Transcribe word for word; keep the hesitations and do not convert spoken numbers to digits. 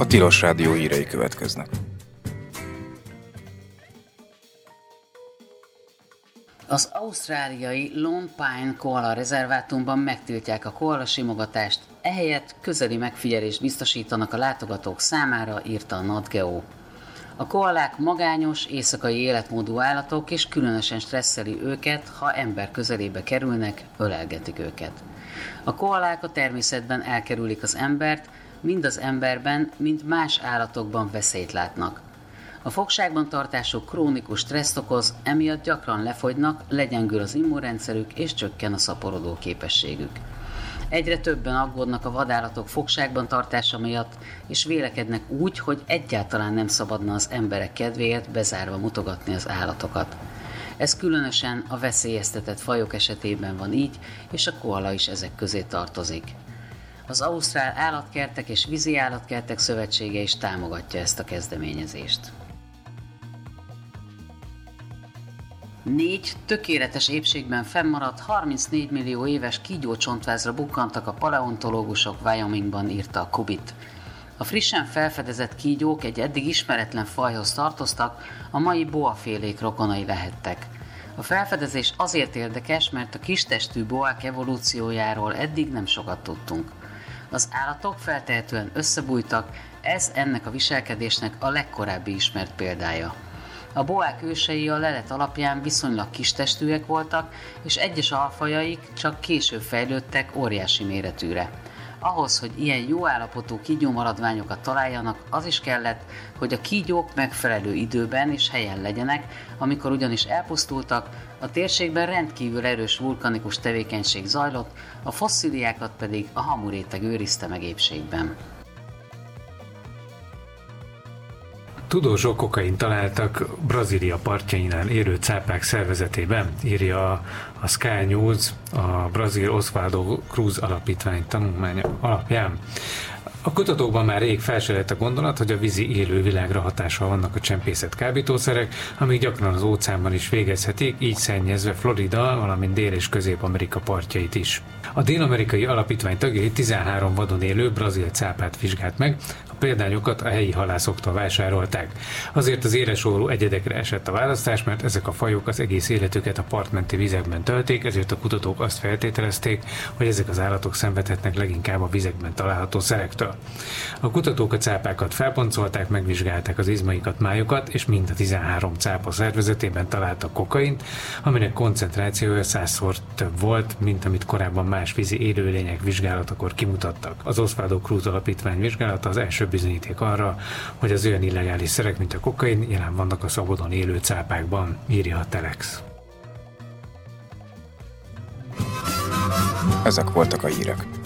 Tilos Rádió hírei következnek. Az ausztráliai Lone Pine koala rezervátumban megtiltják a koala simogatást, ehelyett közeli megfigyelést biztosítanak a látogatók számára, írta a NatGeo. A koalák magányos, éjszakai életmódú állatok, és különösen stresszeli őket, ha ember közelébe kerülnek, ölelgetik őket. A koalák a természetben elkerülik az embert, mind az emberben, mind más állatokban veszélyt látnak. A fogságban tartásuk krónikus stresszt okoz, emiatt gyakran lefogynak, legyengül az immunrendszerük és csökken a szaporodó képességük. Egyre többen aggódnak a vadállatok fogságban tartása miatt, és vélekednek úgy, hogy egyáltalán nem szabadna az emberek kedvéért bezárva mutogatni az állatokat. Ez különösen a veszélyeztetett fajok esetében van így, és a koala is ezek közé tartozik. Az Ausztrál Állatkertek és Vízi Állatkertek Szövetsége is támogatja ezt a kezdeményezést. Négy tökéletes épségben fennmaradt harmincnégy millió éves kígyócsontvázra bukkantak a paleontológusok Wyomingban, írta a Kubit. A frissen felfedezett kígyók egy eddig ismeretlen fajhoz tartoztak, a mai boafélék rokonai lehettek. A felfedezés azért érdekes, mert a kistestű boák evolúciójáról eddig nem sokat tudtunk. Az állatok feltehetően összebújtak, ez ennek a viselkedésnek a legkorábbi ismert példája. A boák ősei a lelet alapján viszonylag kistestűek voltak, és egyes alfajaik csak később fejlődtek óriási méretűre. Ahhoz, hogy ilyen jó állapotú kígyómaradványokat találjanak, az is kellett, hogy a kígyók megfelelő időben és helyen legyenek, amikor ugyanis elpusztultak, a térségben rendkívül erős vulkanikus tevékenység zajlott, a fosszíliákat pedig a hamuréteg őrizte meg épségben. Tudósok kokaint találtak Brazília partjainál élő cápák szervezetében, írja a Sky News a brazil Oswaldo Cruz alapítvány tanulmánya alapján. A kutatókban már rég felsejlett a gondolat, hogy a vízi élővilágra hatással vannak a csempészet kábítószerek, amik gyakran az óceánban is végezhetik, így szennyezve Florida, valamint Dél- és Közép-Amerika partjait is. A dél-amerikai alapítvány tagjai tizenhárom vadon élő brazil cápát vizsgált meg, a példányokat a helyi halászoktól vásárolták. Azért az élesorrú egyedekre esett a választás, mert ezek a fajok az egész életüket a partmenti vizekben tölték, ezért a kutatók azt feltételezték, hogy ezek az állatok szenvedhetnek leginkább a vizekben található szerektől. A kutatók a cápákat felponcolták, megvizsgálták az izmaikat, májukat, és mind a tizenhárom cápa szervezetében találtak kokaint, aminek koncentrációja százszor több volt, mint amit korábban más vízi élőlények vizsgálatakor kimutattak. Az Oswaldo Cruz alapítvány vizsgálata az első bizonyíték arra, hogy az olyan illegális szerek, mint a kokain, jelen vannak a szabadon élő cápákban, írja a Telex. Ezek voltak a hírek.